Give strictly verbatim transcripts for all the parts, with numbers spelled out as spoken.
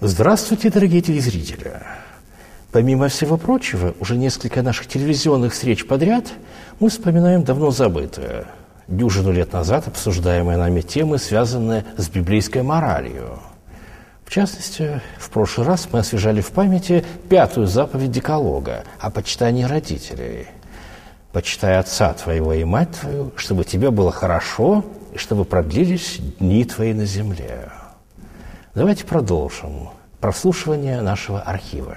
Здравствуйте, дорогие телезрители! Помимо всего прочего, уже несколько наших телевизионных встреч подряд мы вспоминаем давно забытое, дюжину лет назад обсуждаемые нами темы, связанные с библейской моралью. В частности, в прошлый раз мы освежали в памяти пятую заповедь Декалога о почитании родителей. «Почитай отца твоего и мать твою, чтобы тебе было хорошо и чтобы продлились дни твои на земле». Давайте продолжим прослушивание нашего архива.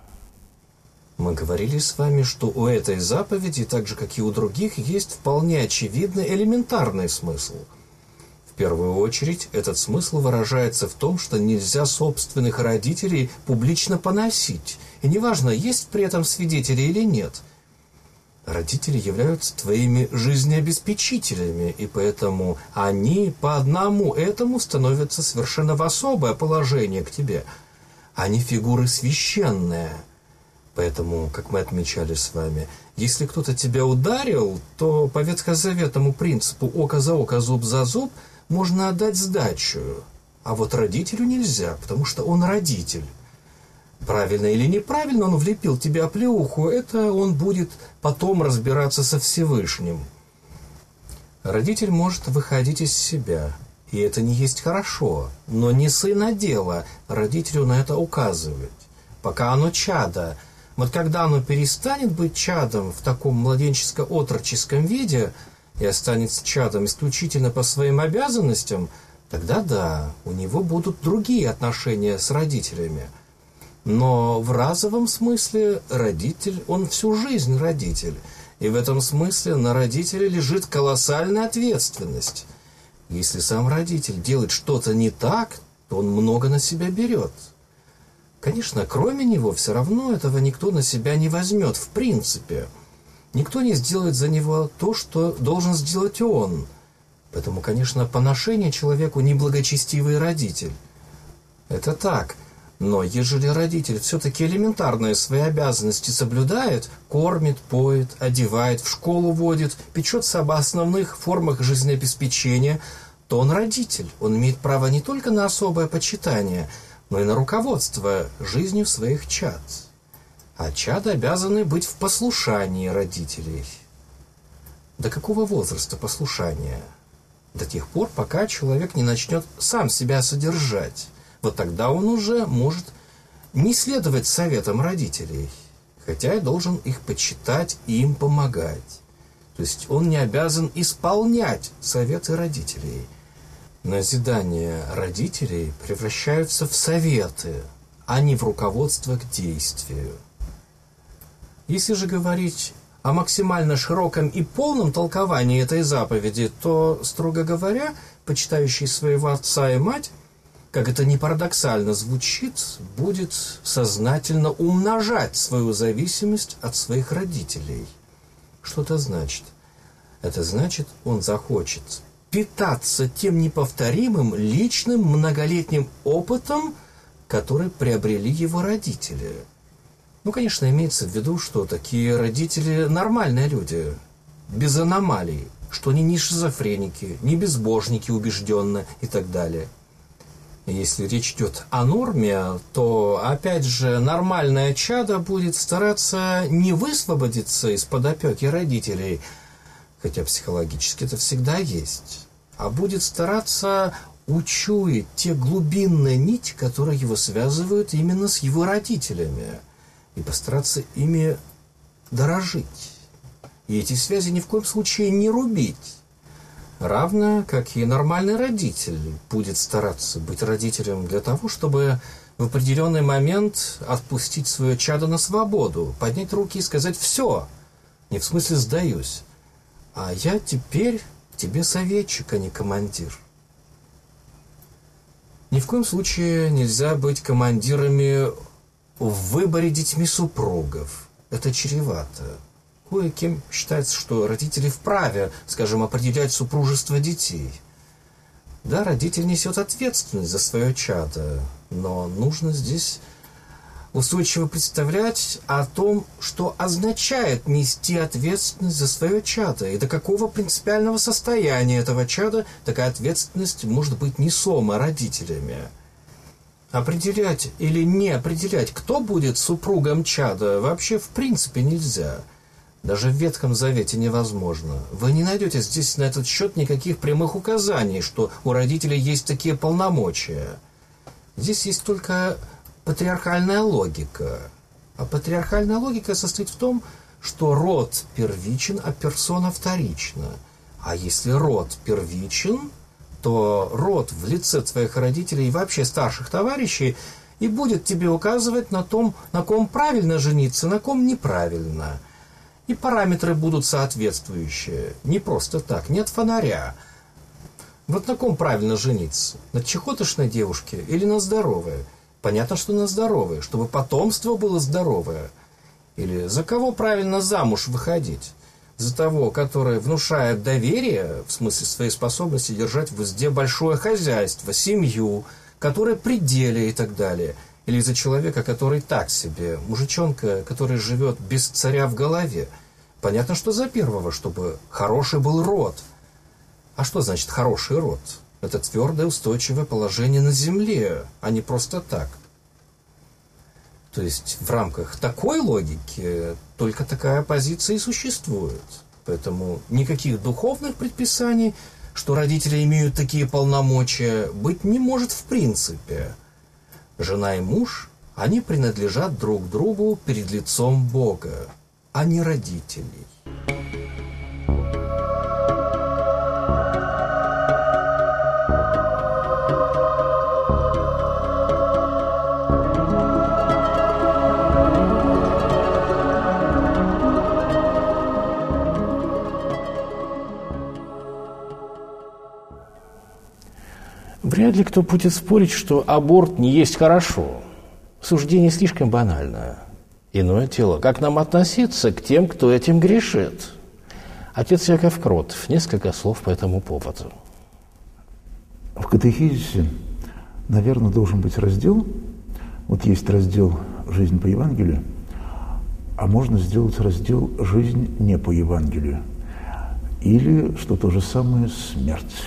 Мы говорили с вами, что у этой заповеди, так же как и у других, есть вполне очевидный элементарный смысл. В первую очередь, этот смысл выражается в том, что нельзя собственных родителей публично поносить, и неважно, есть при этом свидетели или нет. Родители являются твоими жизнеобеспечителями, и поэтому они по одному этому становятся совершенно в особое положение к тебе. Они фигуры священные. Поэтому, как мы отмечали с вами, если кто-то тебя ударил, то по ветхозаветному принципу око за око, зуб за зуб можно отдать сдачу. А вот родителю нельзя, потому что он родитель. Правильно или неправильно он влепил тебе оплеуху, это он будет потом разбираться со Всевышним. Родитель может выходить из себя, и это не есть хорошо, но не сына дело родителю на это указывать, пока оно чадо. Вот когда оно перестанет быть чадом в таком младенческо-отроческом виде и останется чадом исключительно по своим обязанностям, тогда да, у него будут другие отношения с родителями. Но в разовом смысле родитель, он всю жизнь родитель. И в этом смысле на родителе лежит колоссальная ответственность. Если сам родитель делает что-то не так, то он много на себя берет. Конечно, кроме него все равно этого никто на себя не возьмет, в принципе. Никто не сделает за него то, что должен сделать он. Поэтому, конечно, поношение человеку неблагочестивый родитель. Это так. Но ежели родитель все-таки элементарные свои обязанности соблюдает, кормит, поет, одевает, в школу водит, печется об основных формах жизнеобеспечения, то он родитель. Он имеет право не только на особое почитание, но и на руководство жизнью своих чад. А чады обязаны быть в послушании родителей. До какого возраста послушание? До тех пор, пока человек не начнет сам себя содержать. Вот тогда он уже может не следовать советам родителей, хотя и должен их почитать и им помогать. То есть он не обязан исполнять советы родителей. Назидания родителей превращаются в советы, а не в руководство к действию. Если же говорить о максимально широком и полном толковании этой заповеди, то, строго говоря, почитающий своего отца и мать, как это ни парадоксально звучит, будет сознательно умножать свою зависимость от своих родителей. Что это значит? Это значит, он захочет питаться тем неповторимым личным многолетним опытом, который приобрели его родители. Ну, конечно, имеется в виду, что такие родители нормальные люди, без аномалий, что они не шизофреники, не безбожники убежденно и так далее. Если речь идет о норме, то, опять же, нормальное чадо будет стараться не высвободиться из-под опеки родителей, хотя психологически это всегда есть, а будет стараться учуять те глубинные нити, которые его связывают именно с его родителями, и постараться ими дорожить. И эти связи ни в коем случае не рубить. Равно, как и нормальный родитель будет стараться быть родителем для того, чтобы в определенный момент отпустить свое чадо на свободу, поднять руки и сказать «все», не в смысле «сдаюсь», а я теперь тебе советчик, а не командир. Ни в коем случае нельзя быть командирами в выборе детьми супругов. Это чревато. Кое-кем считается, что родители вправе, скажем, определять супружество детей. Да, родитель несет ответственность за свое чадо, но нужно здесь устойчиво представлять о том, что означает нести ответственность за свое чадо, и до какого принципиального состояния этого чада такая ответственность может быть несома родителями. Определять или не определять, кто будет супругом чада, вообще в принципе нельзя. Даже в Ветхом Завете невозможно. Вы не найдете здесь на этот счет никаких прямых указаний, что у родителей есть такие полномочия. Здесь есть только патриархальная логика. А патриархальная логика состоит в том, что род первичен, а персона вторична. А если род первичен, то род в лице твоих родителей и вообще старших товарищей и будет тебе указывать на том, на ком правильно жениться, на ком неправильно. И параметры будут соответствующие. Не просто так, нет фонаря. Вот на ком правильно жениться? На чехотошной девушке или на здоровой? Понятно, что на здоровой, чтобы потомство было здоровое. Или за кого правильно замуж выходить? За того, который внушает доверие, в смысле своей способности держать в узде большое хозяйство, семью, который при деле и так далее. Или за человека, который так себе, мужичонка, который живет без царя в голове. Понятно, что за первого, чтобы хороший был род. А что значит хороший род? Это твердое, устойчивое положение на земле, а не просто так. То есть в рамках такой логики только такая позиция и существует. Поэтому никаких духовных предписаний, что родители имеют такие полномочия, быть не может в принципе. Жена и муж, они принадлежат друг другу перед лицом Бога, а не родителей. Вряд ли кто будет спорить, что аборт не есть хорошо. Суждение слишком банальное. Иное дело, как нам относиться к тем, кто этим грешит? Отец Яков Кротов. Несколько слов по этому поводу. В катехизисе, наверное, должен быть раздел. Вот есть раздел «Жизнь по Евангелию», а можно сделать раздел «Жизнь не по Евангелию». Или, что то же самое, «Смерть».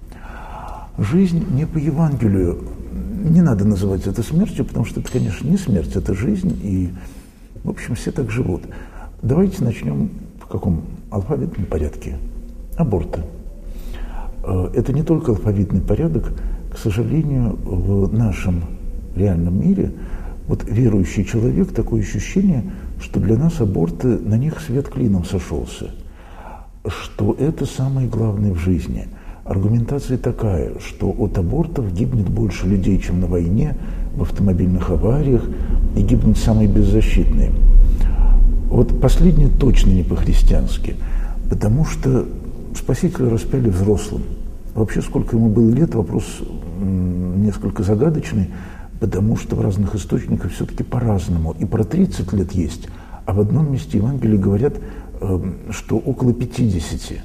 Жизнь не по Евангелию. Не надо называть это смертью, потому что это, конечно, не смерть, это жизнь, и, в общем, все так живут. Давайте начнем в каком алфавитном порядке? Аборты. Это не только алфавитный порядок. К сожалению, в нашем реальном мире вот верующий человек, такое ощущение, что для нас аборты, на них свет клином сошелся, что это самое главное в жизни. Аргументация такая, что от абортов гибнет больше людей, чем на войне, в автомобильных авариях, и гибнут самые беззащитные. Вот последнее точно не по-христиански, потому что Спасителя распяли взрослым. Вообще, сколько ему было лет, вопрос несколько загадочный, потому что в разных источниках все-таки по-разному. И про тридцать лет есть, а в одном месте Евангелия говорят, что около пятидесяти.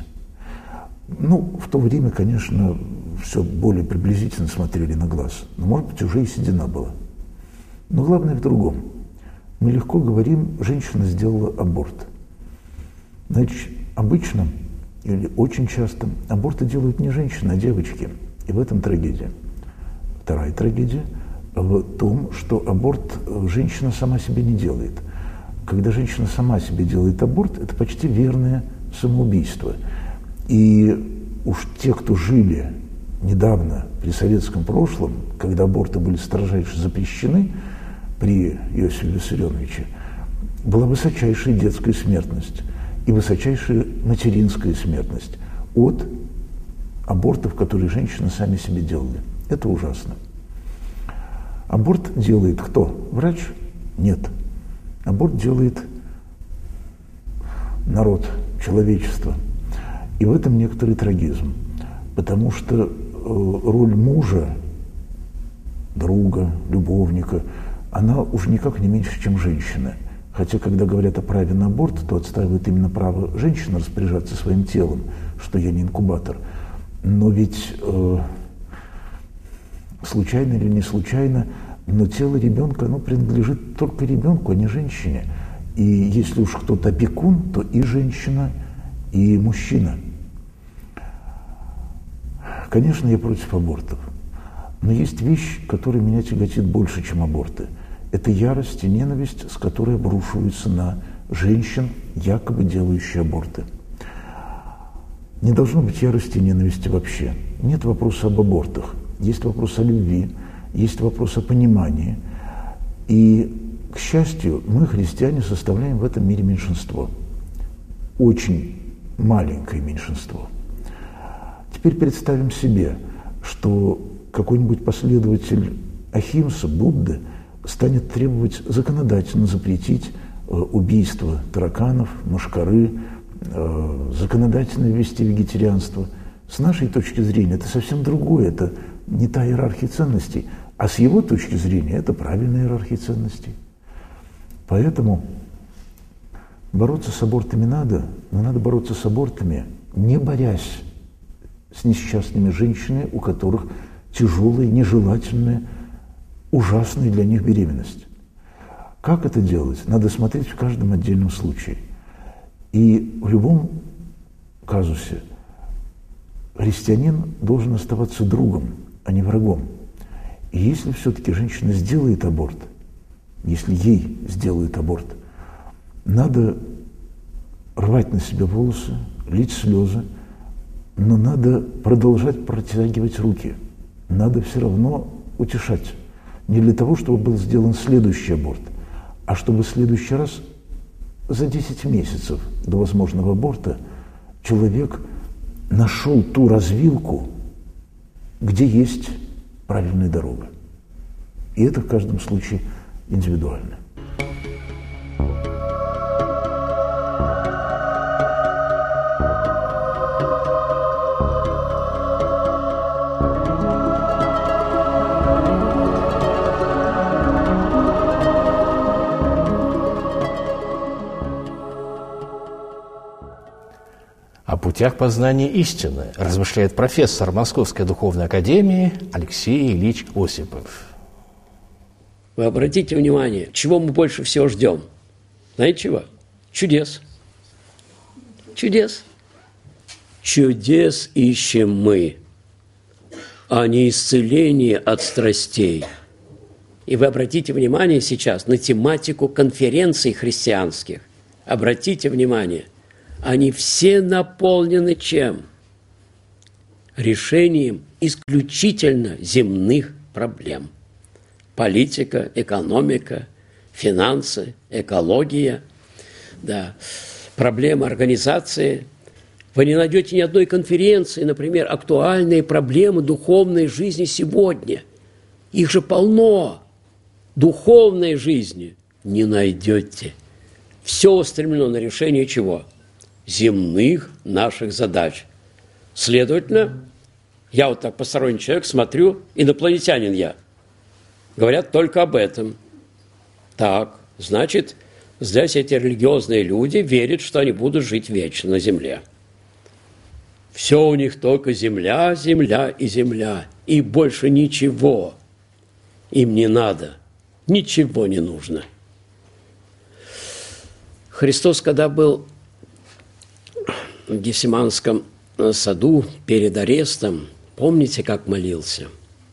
Ну, в то время, конечно, все более приблизительно смотрели на глаз. Но, может быть, уже и седина была. Но главное в другом. Мы легко говорим, женщина сделала аборт. Значит, обычно или очень часто аборты делают не женщины, а девочки. И в этом трагедия. Вторая трагедия в том, что аборт женщина сама себе не делает. Когда женщина сама себе делает аборт, это почти верное самоубийство. И уж те, кто жили недавно при советском прошлом, когда аборты были строжайше запрещены при Иосифе Виссарионовиче, была высочайшая детская смертность и высочайшая материнская смертность от абортов, которые женщины сами себе делали. Это ужасно. Аборт делает кто? Врач? Нет. Аборт делает народ, человечество. И в этом некоторый трагизм, потому что э, роль мужа, друга, любовника, она уж никак не меньше, чем женщины. Хотя, когда говорят о праве на аборт, то отстаивают именно право женщины распоряжаться своим телом, что я не инкубатор. Но ведь, э, случайно или не случайно, но тело ребенка, оно принадлежит только ребенку, а не женщине. И если уж кто-то опекун, то и женщина, и мужчина. Конечно, я против абортов, Но есть вещь, которая меня тяготит больше, чем аборты. Это ярость и ненависть, с которой обрушиваются на женщин, якобы делающих аборты. Не должно быть ярости и ненависти вообще. Нет вопроса об абортах. Есть вопрос о любви, есть вопрос о понимании. И, к счастью, мы, христиане, составляем в этом мире меньшинство. Очень маленькое меньшинство. Теперь представим себе, что какой-нибудь последователь Ахимсы, Будды, станет требовать законодательно запретить э, убийство тараканов, мошкары, э, законодательно ввести вегетарианство. С нашей точки зрения это совсем другое, это не та иерархия ценностей, а с его точки зрения это правильная иерархия ценностей. Поэтому бороться с абортами надо, но надо бороться с абортами, не борясь с несчастными женщинами, у которых тяжелая, нежелательная, ужасная для них беременность. Как это делать? Надо смотреть в каждом отдельном случае. И в любом казусе христианин должен оставаться другом, а не врагом. И если все-таки женщина сделает аборт, если ей сделают аборт, надо рвать на себе волосы, лить слезы, но надо продолжать протягивать руки. Надо все равно утешать. Не для того, чтобы был сделан следующий аборт, а чтобы в следующий раз за десять месяцев до возможного аборта человек нашел ту развилку, где есть правильная дорога. И это в каждом случае индивидуально. О путях познания истины размышляет профессор Московской духовной академии Алексей Ильич Осипов. Вы обратите внимание, чего мы больше всего ждем? Знаете чего? Чудес. Чудес. Чудес ищем мы, а не исцеление от страстей. И вы обратите внимание сейчас на тематику конференций христианских. Обратите внимание, они все наполнены чем? Решением исключительно земных проблем. Политика, экономика, финансы, экология, да, проблемы организации. Вы не найдете ни одной конференции, например, актуальные проблемы духовной жизни сегодня. Их же полно. Духовной жизни не найдете. Все устремлено на решение чего? Земных наших задач. Следовательно, я вот так посторонний человек смотрю, инопланетянин я. Говорят только об этом. Так, значит, здесь эти религиозные люди верят, что они будут жить вечно на земле. Все у них только земля, земля и земля. И больше ничего им не надо. Ничего не нужно. Христос, когда был в Гефсиманском саду перед арестом, помните, как молился?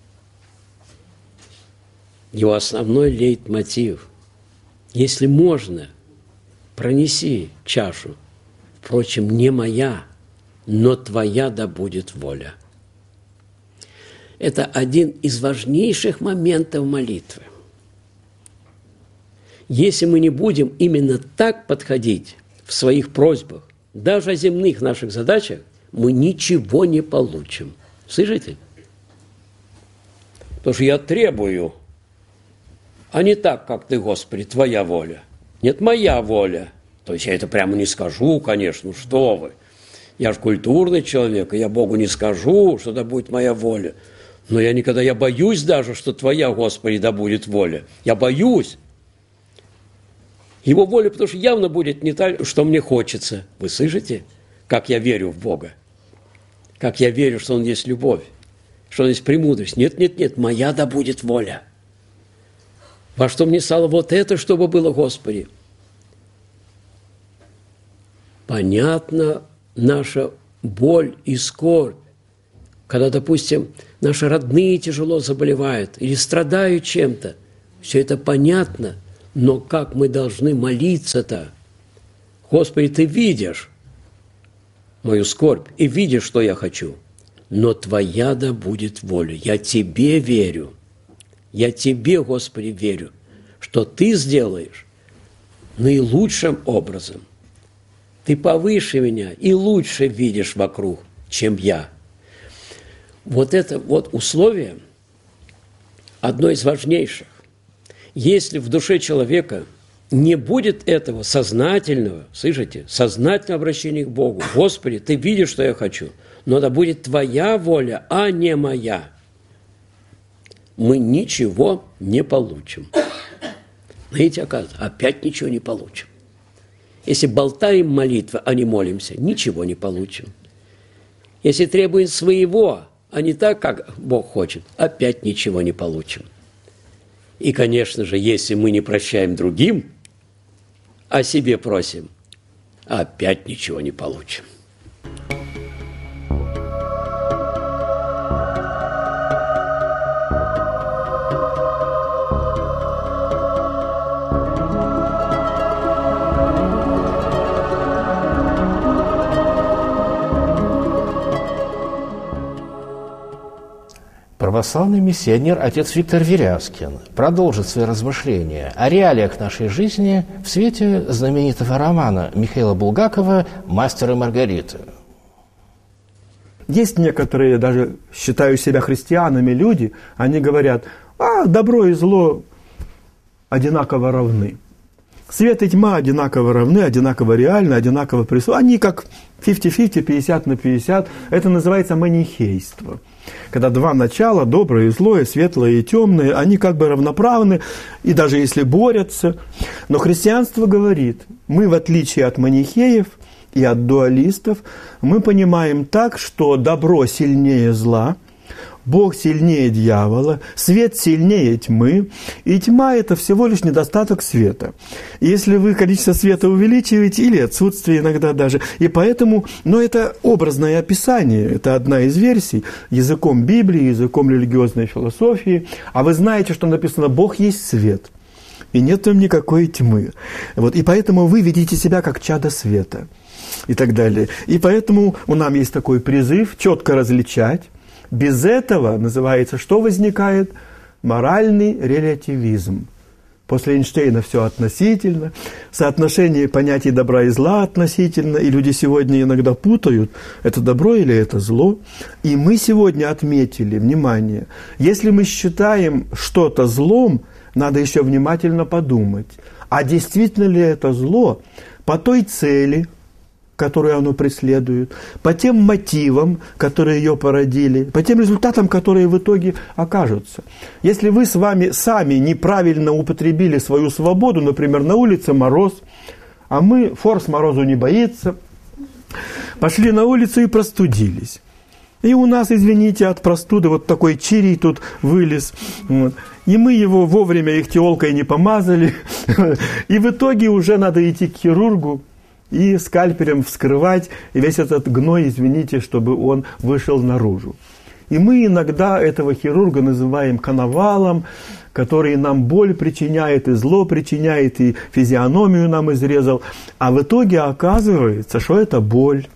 Его основной лейтмотив: если можно, пронеси чашу, впрочем, не моя, но твоя да будет воля. Это один из важнейших моментов молитвы. Если мы не будем именно так подходить в своих просьбах, даже о земных наших задачах, мы ничего не получим. Слышите? Потому что я требую, а не так, как ты, Господи, твоя воля. Нет, моя воля. То есть я это прямо не скажу, конечно, что вы. Я же культурный человек, и я Богу не скажу, что да будет моя воля. Но я никогда, я боюсь даже, что твоя, Господи, да будет воля. Я боюсь. Его воля, потому что явно будет не та, что мне хочется. Вы слышите, как я верю в Бога? Как я верю, что Он есть любовь, что Он есть премудрость. Нет, нет, нет, моя да будет воля. Во что мне стало вот это, чтобы было, Господи? Понятна наша боль и скорбь, когда, допустим, наши родные тяжело заболевают или страдают чем-то, все это понятно, но как мы должны молиться-то? Господи, Ты видишь мою скорбь и видишь, что я хочу, но Твоя да будет воля. Я Тебе верю, я Тебе, Господи, верю, что Ты сделаешь наилучшим образом. Ты повыше меня и лучше видишь вокруг, чем я. Вот это вот условие одно из важнейших. Если в душе человека не будет этого сознательного, слышите, сознательного обращения к Богу, Господи, Ты видишь, что я хочу, но да будет Твоя воля, а не моя, мы ничего не получим. Знаете, оказывается, опять ничего не получим. Если болтаем молитвы, а не молимся, ничего не получим. Если требуем своего, а не так, как Бог хочет, опять ничего не получим. И, конечно же, если мы не прощаем другим, а себе просим, опять ничего не получим. Православный миссионер отец Виктор Верязкин продолжит свои размышления о реалиях нашей жизни в свете знаменитого романа Михаила Булгакова «Мастер и Маргарита». Есть некоторые, даже считаю себя христианами, люди, они говорят, а добро и зло одинаково равны. Свет и тьма одинаково равны, одинаково реальны, одинаково присутствуют. Они как пятьдесят на пятьдесят, пятьдесят на пятьдесят. Это называется манихейство. Когда два начала, доброе и злое, светлое и темное, они как бы равноправны, и даже если борются. Но христианство говорит, мы в отличие от манихеев и от дуалистов, мы понимаем так, что добро сильнее зла, Бог сильнее дьявола, свет сильнее тьмы, и тьма – это всего лишь недостаток света. Если вы количество света увеличиваете, или отсутствие иногда даже, и поэтому, но это образное описание, это одна из версий, языком Библии, языком религиозной философии, а вы знаете, что написано «Бог есть свет». И нет там никакой тьмы. Вот, и поэтому вы ведите себя как чадо света и так далее. И поэтому у нас есть такой призыв четко различать. Без этого, называется, что возникает? Моральный релятивизм. После Эйнштейна все относительно, соотношение понятий добра и зла относительно, и люди сегодня иногда путают, это добро или это зло. И мы сегодня отметили, внимание, если мы считаем что-то злом, надо еще внимательно подумать, а действительно ли это зло по той цели, которую оно преследует, по тем мотивам, которые ее породили, по тем результатам, которые в итоге окажутся. Если вы с вами сами неправильно употребили свою свободу, например, на улице мороз, а мы, форс морозу не боится, пошли на улицу и простудились. И у нас, извините, от простуды вот такой чирий тут вылез. Вот. И мы его вовремя ихтиолкой не помазали. И в итоге уже надо идти к хирургу и скальпелем вскрывать весь этот гной, извините, чтобы он вышел наружу. И мы иногда этого хирурга называем коновалом, который нам боль причиняет, и зло причиняет, и физиономию нам изрезал. А в итоге оказывается, что это боль.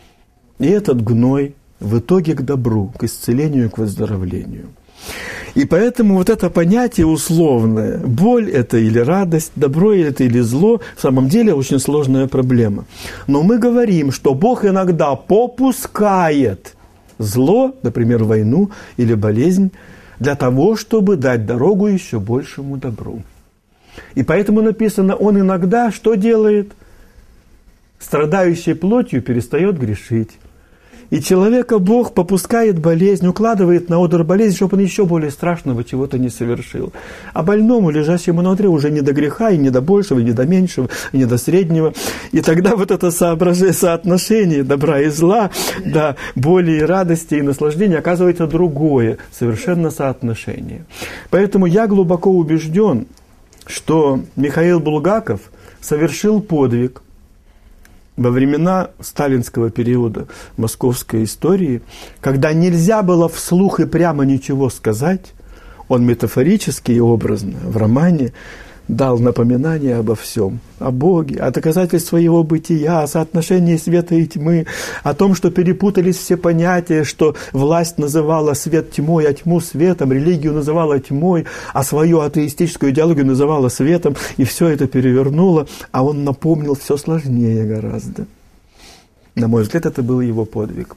И этот гной в итоге к добру, к исцелению, к выздоровлению. И поэтому вот это понятие условное, боль это или радость, добро это или зло, в самом деле очень сложная проблема. Но мы говорим, что Бог иногда попускает зло, например, войну или болезнь, для того, чтобы дать дорогу еще большему добру. И поэтому написано, Он иногда что делает? Страдающий плотью перестает грешить. И человека Бог попускает болезнь, укладывает на одр болезнь, чтобы он еще более страшного чего-то не совершил. А больному, лежащему на одре, уже не до греха, и не до большего, и не до меньшего, и не до среднего. И тогда вот это соотношение добра и зла, да, боли и радости и наслаждения оказывается другое, совершенно соотношение. Поэтому я глубоко убежден, что Михаил Булгаков совершил подвиг, во времена сталинского периода московской истории, когда нельзя было вслух и прямо ничего сказать, он метафорически и образно в романе дал напоминание обо всем, о Боге, о доказательстве его бытия, о соотношении света и тьмы, о том, что перепутались все понятия, что власть называла свет тьмой, а тьму светом, религию называла тьмой, а свою атеистическую идеологию называла светом, и все это перевернуло, а он напомнил все сложнее гораздо. На мой взгляд, это был его подвиг.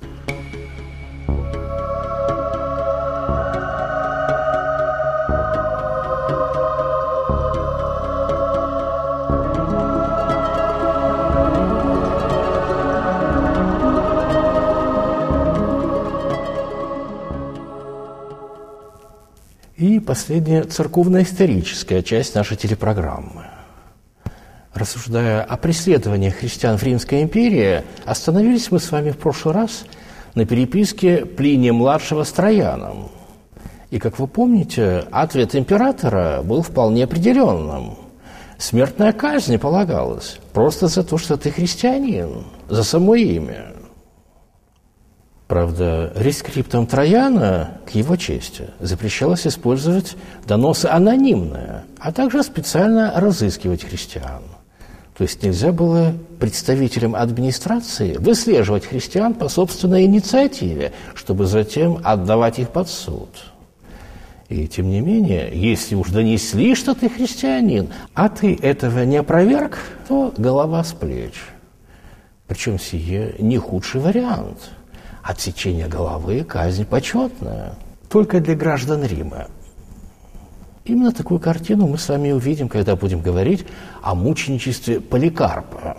И последняя церковно-историческая часть нашей телепрограммы. Рассуждая о преследовании христиан в Римской империи, остановились мы с вами в прошлый раз на переписке Плиния-младшего с Трояном. И, как вы помните, ответ императора был вполне определенным. Смертная казнь полагалась просто за то, что ты христианин, за само имя. Правда, рескриптом Трояна, к его чести, запрещалось использовать доносы анонимные, а также специально разыскивать христиан. То есть нельзя было представителям администрации выслеживать христиан по собственной инициативе, чтобы затем отдавать их под суд. И тем не менее, если уж донесли, что ты христианин, а ты этого не опроверг, то голова с плеч. Причем сие не худший вариант. Отсечение головы – казнь почетная, только для граждан Рима. Именно такую картину мы с вами увидим, когда будем говорить о мученичестве Поликарпа.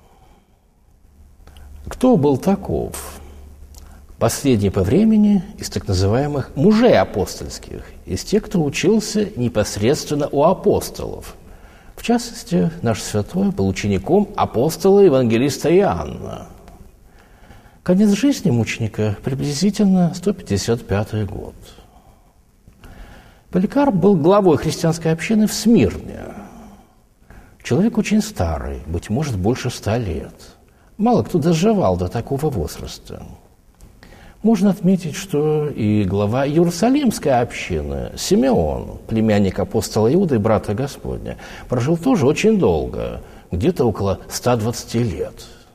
Кто был таков? Последний по времени из так называемых мужей апостольских, из тех, кто учился непосредственно у апостолов. В частности, наш святой был учеником апостола-евангелиста Иоанна. Конец жизни мученика приблизительно сто пятьдесят пятый год. Поликарп был главой христианской общины в Смирне. Человек очень старый, быть может, больше ста лет. Мало кто доживал до такого возраста. Можно отметить, что и глава Иерусалимской общины, Симеон, племянник апостола Иуды и брата Господня, прожил тоже очень долго, где-то около ста двадцати лет.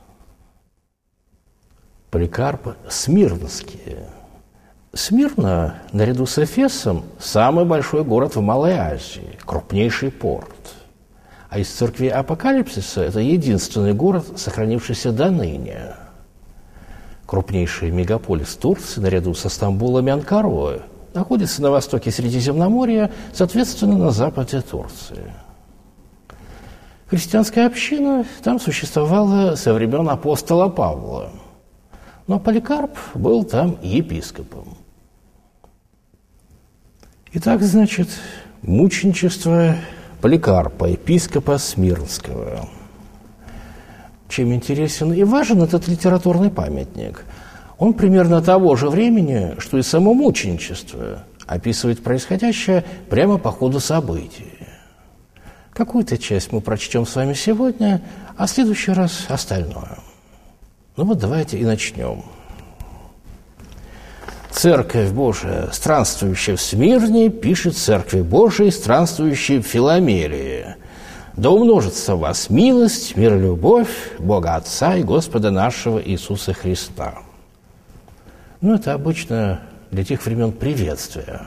Поликарп Смирнский. Смирна, наряду с Эфесом, самый большой город в Малой Азии, крупнейший порт. А из церкви Апокалипсиса это единственный город, сохранившийся до ныне. Крупнейший мегаполис Турции, наряду со Стамбулом и Анкарой, находится на востоке Средиземноморья, соответственно, на западе Турции. Христианская община там существовала со времен апостола Павла. Но Поликарп был там епископом. Итак, значит, мученичество Поликарпа, епископа Смирнского. Чем интересен и важен этот литературный памятник? Он примерно того же времени, что и само мученичество, описывает происходящее прямо по ходу событий. Какую-то часть мы прочтем с вами сегодня, а в следующий раз остальное. Ну вот давайте и начнем. Церковь Божия, странствующая в Смирне, пишет Церкви Божией, странствующей в Филомерии. Да умножится в вас милость, мир и любовь Бога Отца и Господа нашего Иисуса Христа. Ну, это обычно для тех времен приветствия.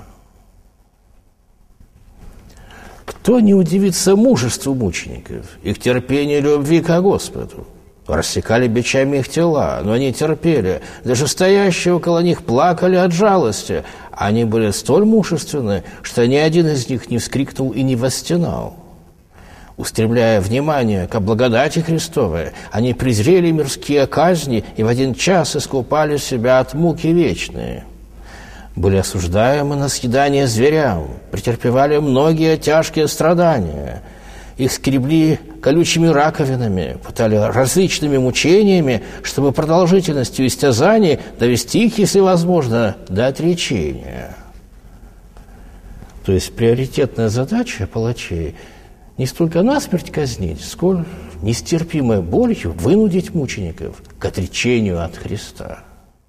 Кто не удивится мужеству мучеников, их терпению и любви ко Господу? Рассекали бичами их тела, но они терпели. Даже стоящие около них плакали от жалости. Они были столь мужественны, что ни один из них не вскрикнул и не восстенал. Устремляя внимание к благодати Христовой, они презрели мирские казни и в один час искупали себя от муки вечные. Были осуждаемы на съедание зверям, претерпевали многие тяжкие страдания. Их скребли колючими раковинами, пытали различными мучениями, чтобы продолжительностью истязаний довести их, если возможно, до отречения. То есть приоритетная задача палачей не столько насмерть казнить, сколь нестерпимой болью вынудить мучеников к отречению от Христа.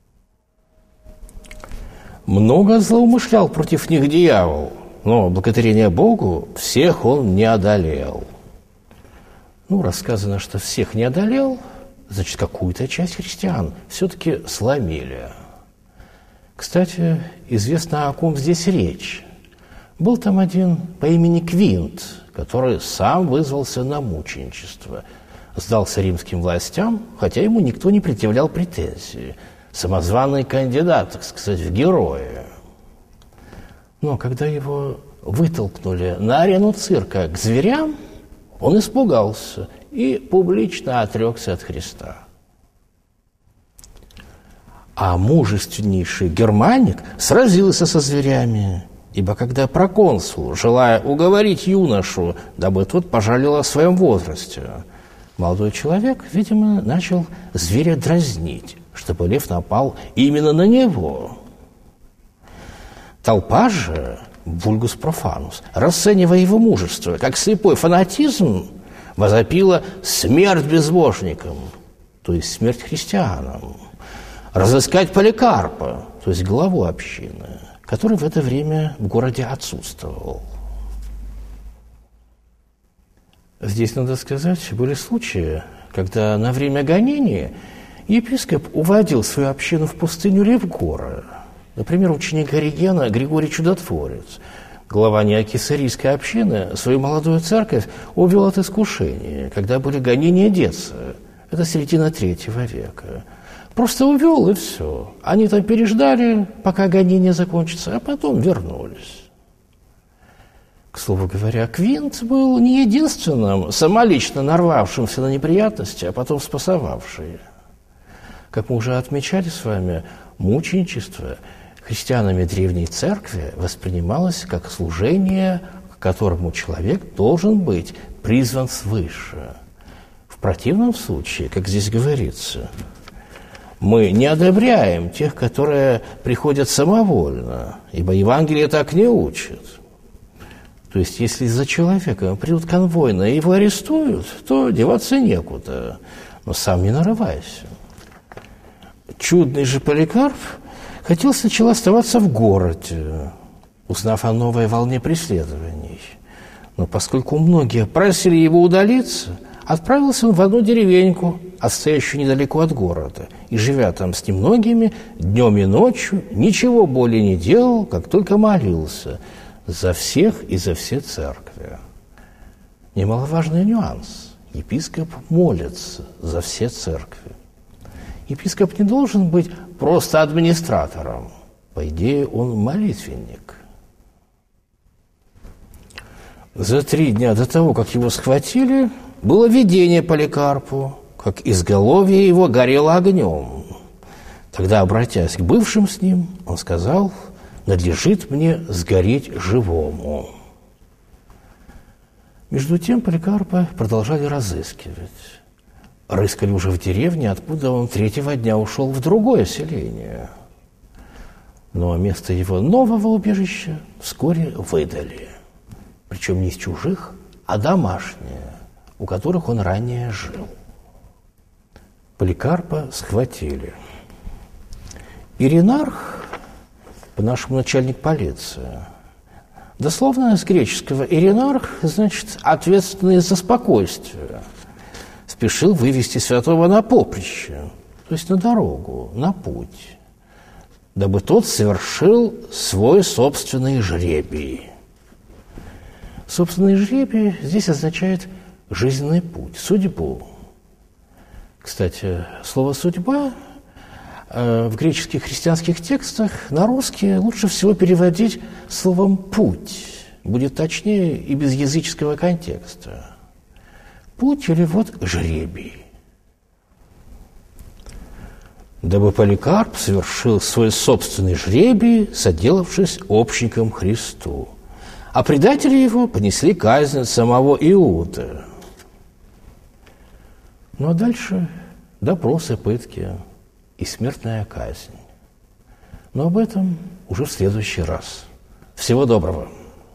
Много злоумышлял против них дьявол, но благодарение Богу всех он не одолел. Ну, рассказано, что всех не одолел, значит, какую-то часть христиан все-таки сломили. Кстати, известно, о ком здесь речь. Был там один по имени Квинт, который сам вызвался на мученичество, сдался римским властям, хотя ему никто не предъявлял претензий. Самозваный кандидат, так сказать, в герои. Но когда его вытолкнули на арену цирка к зверям, он испугался и публично отрекся от Христа. А мужественнейший германик сразился со зверями, ибо когда проконсул, желая уговорить юношу, дабы тот пожалел о своем возрасте, молодой человек, видимо, начал зверя дразнить, чтобы лев напал именно на него. Толпа же, вульгус профанус, расценивая его мужество как слепой фанатизм, возопила смерть безбожникам, то есть смерть христианам, разыскать Поликарпа, то есть главу общины, который в это время в городе отсутствовал. Здесь, надо сказать, были случаи, когда на время гонения епископ уводил свою общину в пустыню или в горы. Например, ученик Оригена Григорий Чудотворец, глава неокесарийской общины, свою молодую церковь увел от искушения, когда были гонения Деция. Это середина третьего века. Просто увел, и все. Они там переждали, пока гонения закончатся, а потом вернулись. К слову говоря, Квинт был не единственным самолично нарвавшимся на неприятности, а потом спасовавший. Как мы уже отмечали с вами, мученичество христианами Древней Церкви воспринималось как служение, к которому человек должен быть призван свыше. В противном случае, как здесь говорится, мы не одобряем тех, которые приходят самовольно, ибо Евангелие так не учит. То есть, если за человеком придут конвойно и его арестуют, то деваться некуда, но сам не нарывайся. Чудный же Поликарп хотел сначала оставаться в городе, узнав о новой волне преследований. Но поскольку многие просили его удалиться, отправился он в одну деревеньку, отстоящую недалеко от города, и, живя там с немногими, днем и ночью ничего более не делал, как только молился за всех и за все церкви. Немаловажный нюанс. Епископ молится за все церкви. Епископ не должен быть просто администратором. По идее, он молитвенник. За три дня до того, как его схватили, было видение Поликарпу, как изголовье его горело огнем. Тогда, обратясь к бывшим с ним, он сказал: «Надлежит мне сгореть живому». Между тем Поликарпа продолжали разыскивать. Рыскали уже в деревне, откуда он третьего дня ушел в другое селение. Но место его нового убежища вскоре выдали. Причем не из чужих, а домашние, у которых он ранее жил. Поликарпа схватили. Иринарх, по-нашему начальник полиции, дословно с греческого «иринарх» значит «ответственный за спокойствие», спешил вывести святого на поприще, то есть на дорогу, на путь, дабы тот совершил свой собственный жребий. Собственный жребий здесь означает жизненный путь, судьбу. Кстати, слово «судьба» в греческих христианских текстах на русский лучше всего переводить словом «путь». Будет точнее и без языческого контекста. Путь или вот жребий. Дабы Поликарп совершил свой собственный жребий, соделавшись общником Христу. А предатели его понесли казнь самого Иуды. Ну а дальше допросы, пытки и смертная казнь. Но об этом уже в следующий раз. Всего доброго.